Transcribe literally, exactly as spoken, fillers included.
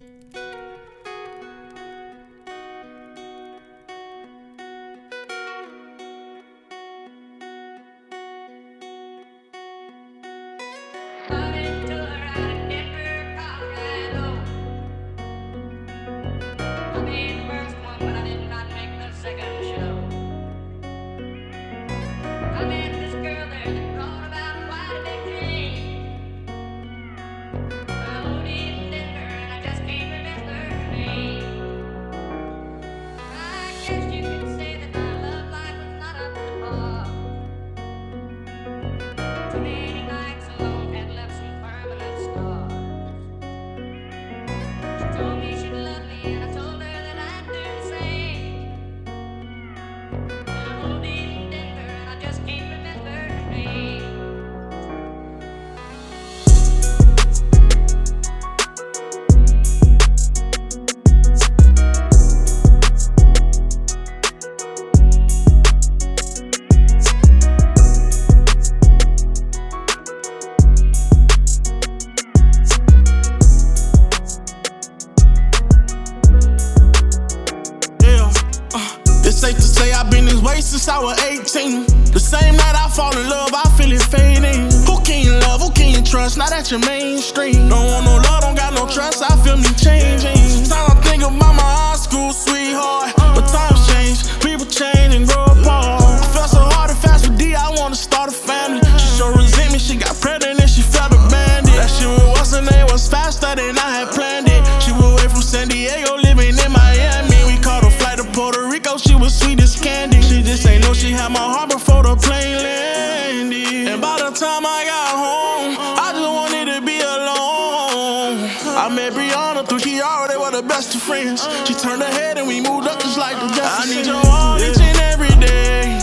It's safe to say I've been this way since I was eighteen. The same night I fall in love, I feel it fading. Who can you love, who can you trust? Not at your mainstream. Don't want no love, don't got no trust, I feel me changing. Sometimes I think about my high school sweetheart, but times change, people change and grow apart. I felt so hard and fast with D, I wanna start a family. She sure resent me, she got pregnant and she felt abandoned. That shit with what's her name was faster than I had planned it. She was away from San Diego, living in Miami. We caught a flight to Puerto Rico, she was sweet as candy. She just ain't know she had my heart before the plane landed. And by the time I got home, I just wanted to be alone. I met Brianna through Kiara, they were the best of friends. She turned her head and we moved up just like the Jeffersons. I need your all each and every day.